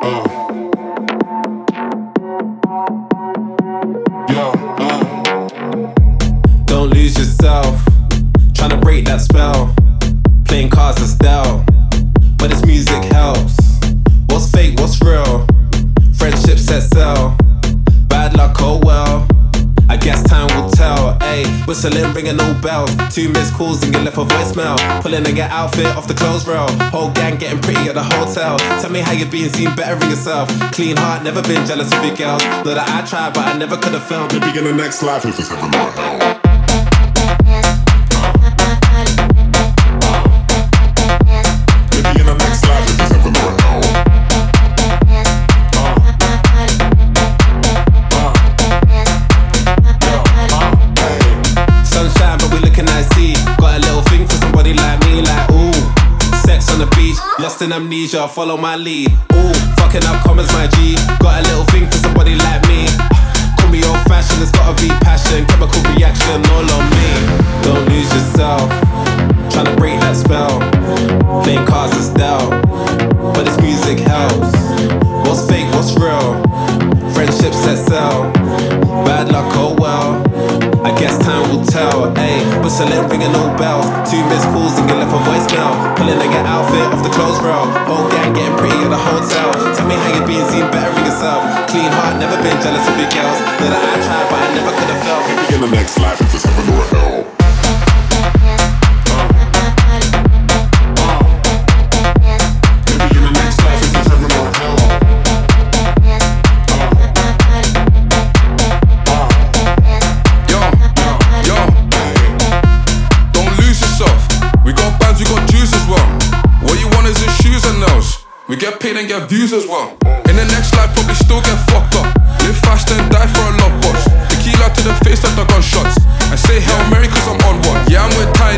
Don't lose yourself, trying to break that spell. Playing cards to style, but this music helps. What's fake, what's real? Friendship set sail. Bad luck, oh well. I guess time will tell. Ayy, whistling, ringing no bells. 2 missed calls and get left a voicemail. Pulling and get outfit off the clothes rail. Whole gang getting pretty at the hotel. Tell me how you been, seen better in yourself. Clean heart, never been jealous of your girls. Know that I tried, but I never could have felt. Maybe in the next life if it's heaven or hell. Lost in amnesia, follow my lead. Ooh, fucking up commas, my G. Got a little thing for somebody like me. Call me old fashioned, it's gotta be passion. Chemical reaction all on me. Don't lose yourself, trying to break that spell. Playing cards to style, but this music helps. What's fake, what's real? Friendship set sail. Bad luck, oh well. I guess time will tell. Ayy, whistling, ringing no bells. 2 missed calls and get left a voicemail. Pulling and get outfit off the clothes rail. Whole gang getting pretty at the hotel. Tell me how you been, seen better in yourself. Clean heart, never been jealous of your girls. Know that I tried, but I never could have felt. Maybe in the next life if it's heaven or hell. We get paid and get views as well. In the next life, probably still get fucked up. Live fast and die for a love box. Tequila to the face like the gunshots. I say Hail Mary cause I'm on one. Yeah, I'm with Ty